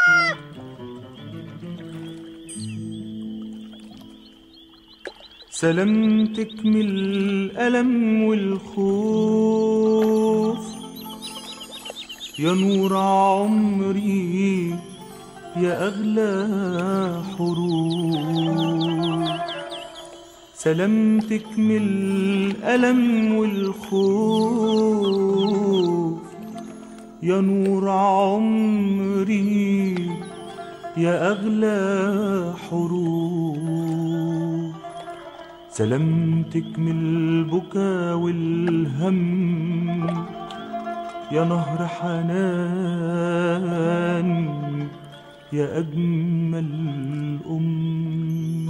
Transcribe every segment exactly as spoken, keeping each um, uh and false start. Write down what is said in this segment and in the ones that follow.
سلامتك من الألم والخوف يا نور عمري يا أغلى حروف. سلامتك من الألم والخوف يا نور عمري يا أغلى حروف. سلامتك من البكا والهم يا نهر حنان يا أجمل أم.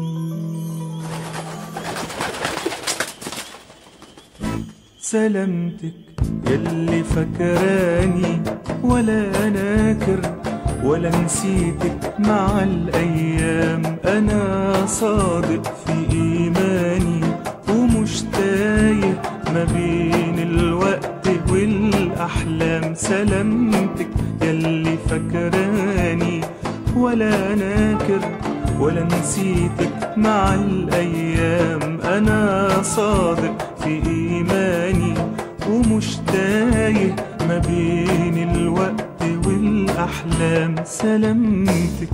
سلامتك يلي فكراني ولا ناكر ولا نسيتك مع الأيام. أنا صادق في إيماني ومش تايه ما بين الوقت والأحلام. سلامتك يلي فكراني ولا ناكر ولا نسيتك مع الأيام. أنا صادق في إيماني ومش تايه ما بين الوقت والأحلام. سلامتك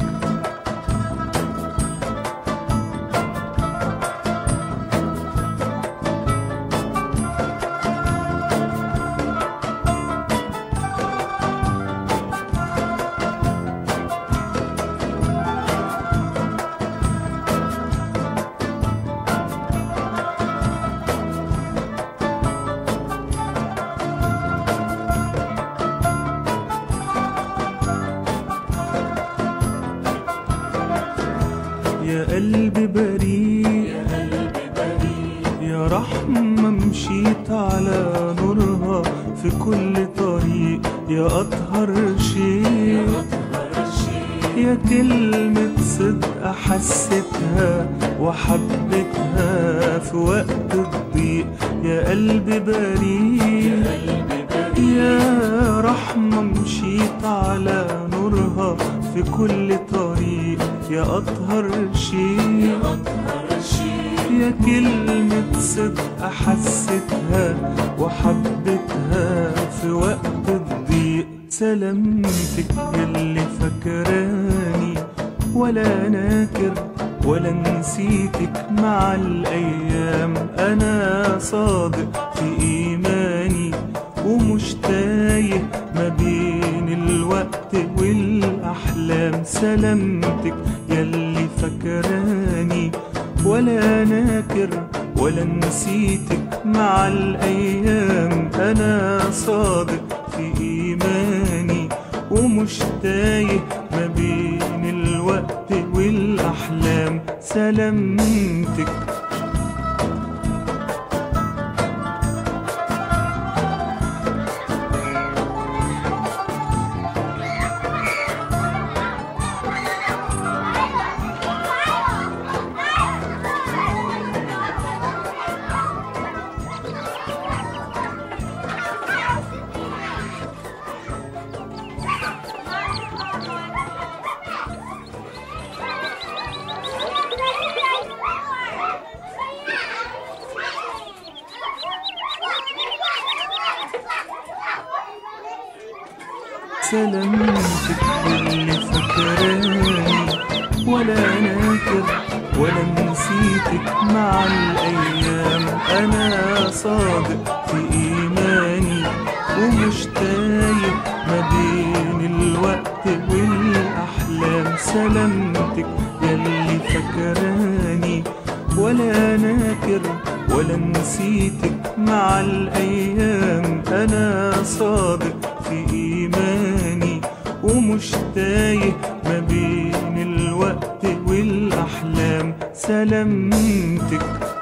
يا قلبي بريء يا رحمة مشيت على نورها في كل طريق. يا أطهر شيء يا كلمة صدق حسيتها وحبيتها في وقت الضيق. يا قلبي بريء يا رحمة مشيت على نورها في كل طريق. يا أطهر شيء يا كلمة صدق حسيتها وحبيتها في وقت الضيق. سلامتك يلي فكراني ولا ناكر ولا نسيتك مع الأيام. أنا صادق في إيماني ومش تايه ما بين الوقت والأحلام. سلامتك يلي فكراني ولا ناكر ولا نسيتك مع الأيام. أنا صادق في إيماني ومش تايه ما بين الوقت والأحلام. سلامتك سلامتك اللي فكراني ولا ناكر ولا نسيتك مع الأيام. أنا صادق في إيماني ومش تايه ما بين الوقت والأحلام. سلامتك يلي فكراني ولا ناكر ولا نسيتك مع الأيام. أنا صادق في إيماني ومش تايه ما بين الوقت والأحلام. سلامتك